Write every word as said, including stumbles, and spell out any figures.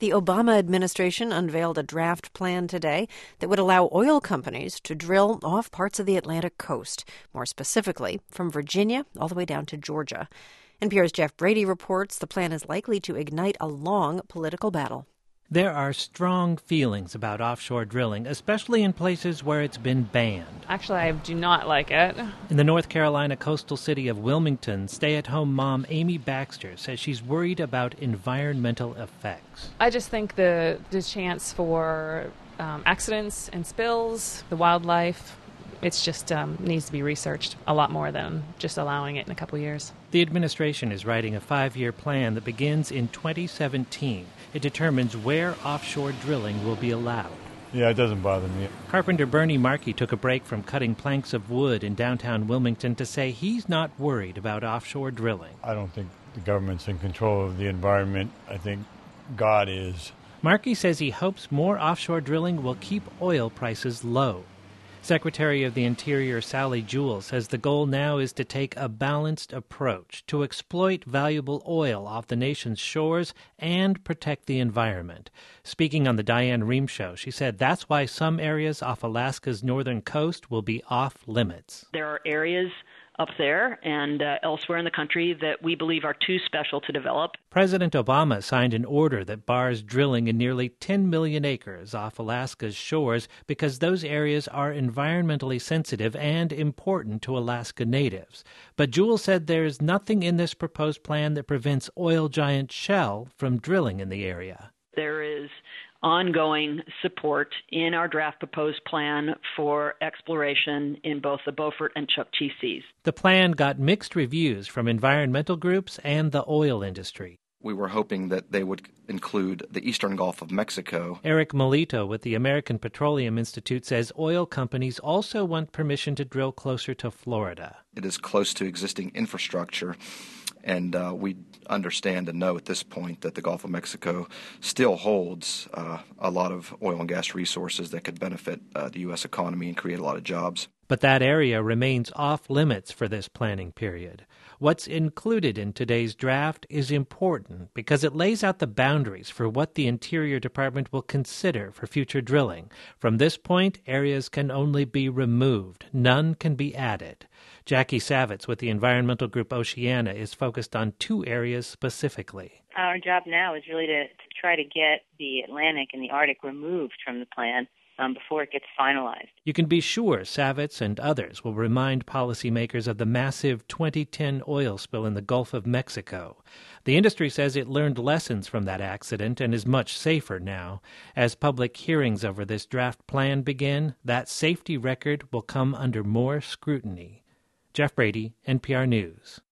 The Obama administration unveiled a draft plan today that would allow oil companies to drill off parts of the Atlantic coast, more specifically from Virginia all the way down to Georgia. N P R's Jeff Brady reports the plan is likely to ignite a long political battle. There are strong feelings about offshore drilling, especially in places where it's been banned. Actually, I do not like it. In the North Carolina coastal city of Wilmington, stay-at-home mom Amy Baxter says she's worried about environmental effects. I just think the, the chance for um, accidents and spills, the wildlife, it's just um, needs to be researched a lot more than just allowing it in a couple years. The administration is writing a five-year plan that begins in twenty seventeen. It determines where offshore drilling will be allowed. Yeah, it doesn't bother me. Carpenter Bernie Markey took a break from cutting planks of wood in downtown Wilmington to say he's not worried about offshore drilling. I don't think the government's in control of the environment. I think God is. Markey says he hopes more offshore drilling will keep oil prices low. Secretary of the Interior Sally Jewell says the goal now is to take a balanced approach to exploit valuable oil off the nation's shores and protect the environment. Speaking on the Diane Rehm Show, she said that's why some areas off Alaska's northern coast will be off limits. There are areas up there and uh, elsewhere in the country that we believe are too special to develop. President Obama signed an order that bars drilling in nearly ten million acres off Alaska's shores because those areas are environmentally sensitive and important to Alaska natives. But Jewell said there is nothing in this proposed plan that prevents oil giant Shell from drilling in the area. There is ongoing support in our draft proposed plan for exploration in both the Beaufort and Chukchi Seas. The plan got mixed reviews from environmental groups and the oil industry. We were hoping that they would include the eastern Gulf of Mexico. Eric Melito with the American Petroleum Institute says oil companies also want permission to drill closer to Florida. It is close to existing infrastructure. And uh, we understand and know at this point that the Gulf of Mexico still holds uh, a lot of oil and gas resources that could benefit uh, the U S economy and create a lot of jobs. But that area remains off limits for this planning period. What's included in today's draft is important because it lays out the boundaries for what the Interior Department will consider for future drilling. From this point, areas can only be removed. None can be added. Jackie Savitz with the environmental group Oceana is focused on two areas specifically. Our job now is really to, to try to get the Atlantic and the Arctic removed from the plan um, before it gets finalized. You can be sure Savitz and others will remind policymakers of the massive twenty ten oil spill in the Gulf of Mexico. The industry says it learned lessons from that accident and is much safer now. As public hearings over this draft plan begin, that safety record will come under more scrutiny. Jeff Brady, N P R News.